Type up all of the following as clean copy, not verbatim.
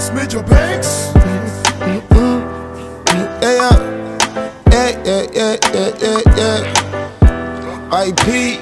Smidge Banks. IP.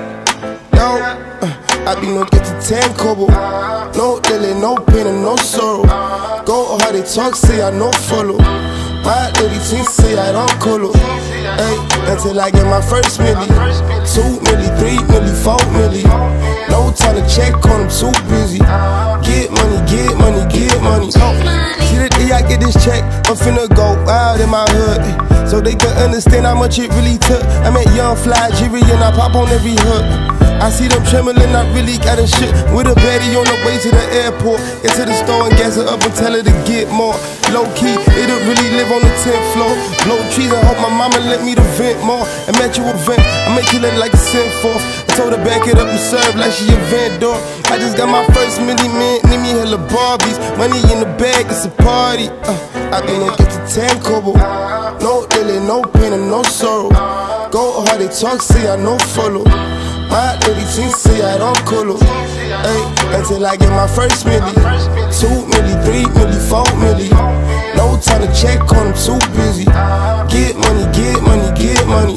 Yo, I be no get to 10 kobo. No delay, no pain and no sorrow. Go how they talk, say I no follow. My lady team say I don't colo. Ay, until I get my first milli. 2 milli, 3 milli, 4 milli. No time to check on them, too busy. Get money, get money, get money. See the day I get this check, I'm finna go out in my hood, so they can understand how much it really took. I met young fly Jerry and I pop on every hook. I see them trembling, I really got a shit. With a baddie on the way to the airport. Get to the store and gas her up and tell her to get more. Low key, it'll really live on the 10th floor. Blow trees, I hope my mama let me to vent more. And met you a vent, I make you look like a send forth. I told her back it up and serve like she a vendor. I just got my first milli, man, need me hella Barbies. Money in the bag, it's a party. I been get to 10 kobo. No delay, no pain and no sorrow. Go how they talk, say I no follow. My lady team say I don't colo. Ay, until I get my first milli. 2 milli, 3 milli, 4 milli. No time to check on them, too busy. Get money, get money, get money.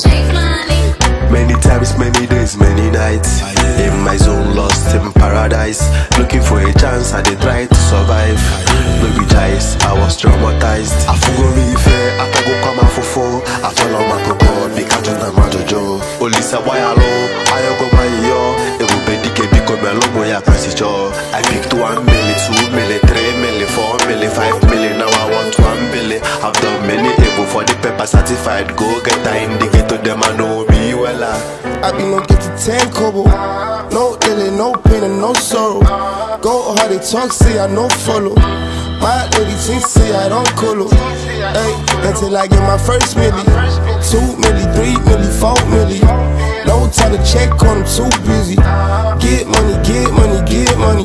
Many times, many days, many nights. In my zone, lost in paradise. Looking for a chance, I did try to survive. No be choice, I was traumatized. I forgot me fair, I go come out for four. I follow my God, they can't do that my jojo. Olisa why alone, I go my yo. It will be DK because my logo ya passage. I picked 1 million, 2 million, 3 million, 4 million, 5 million. Now I want 1 billion. I've done many evil for the paper certified. Go get the indicator, them I know me well. I be no get to 10 kobo. No delay, no pain and no sorrow. Go how they talk, say I no follow. My lady team say I don't colo. Ay, until I get my first milli. 2 milli, 3 milli, 4 milli. No time to check on them, too busy. Get money, get money, get money.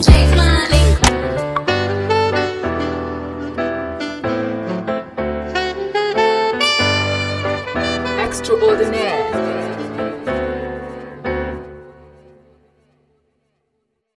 Extraordinaire.